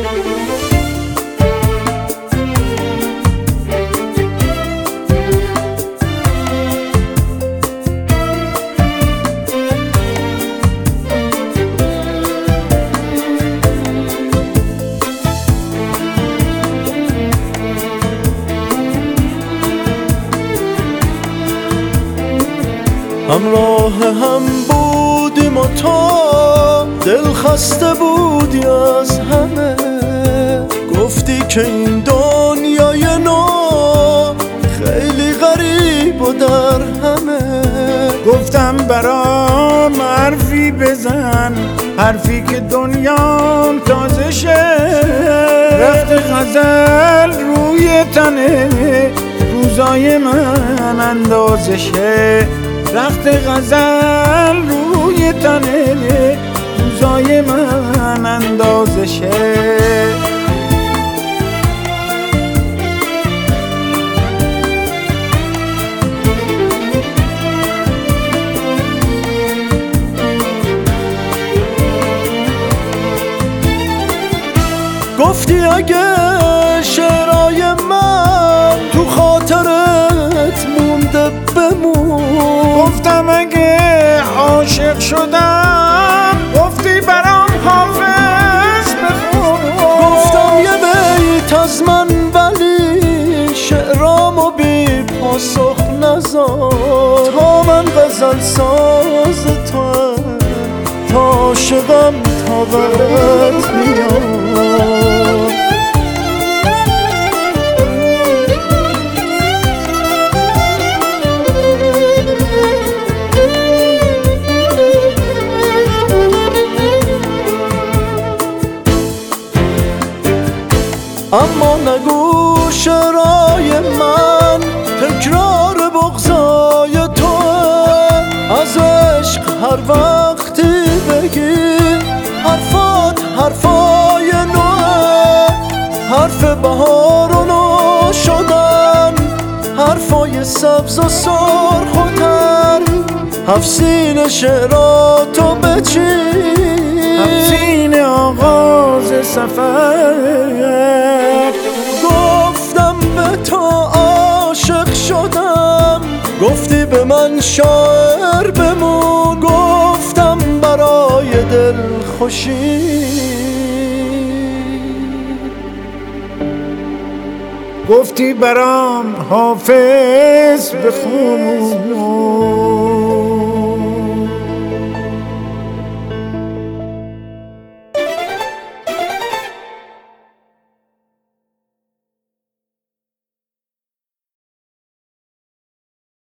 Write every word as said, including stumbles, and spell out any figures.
همراه هم بودیم و تو دل خسته بودی از همه، گفتی که این دنیای نو خیلی غریب و در همه. گفتم برام حرفی بزن، حرفی که دنیام تازه شه. رخت غزل روی تنه روزای من اندازه شه. رخت غزل روی تنه روزای من اندازه شه. گفتی اگه شعرهای من تو خاطرت مونده بمون. گفتم اگه عاشق شدم گفتی برام حافظ بخون. گفتم یه بیت از من ولی شعرامو بی پاسخ نذار. تا من غزل ساز توام، تا عاشقم تا برات میاد. اما نگو شعرهای من تکرار بغضای توه. از عشق هر وقتی بگی حرفات حرفای نوه. حرف بهار و نو شدن، حرفای سبز و سرخ و تر. هفسین شعراتو بچین، هفسین آغاز سفر. گفتم به تو عاشق شدم، گفتی به من شاعر بمون. گفتم برای دل خوشی، گفتی برام حافظ بخون.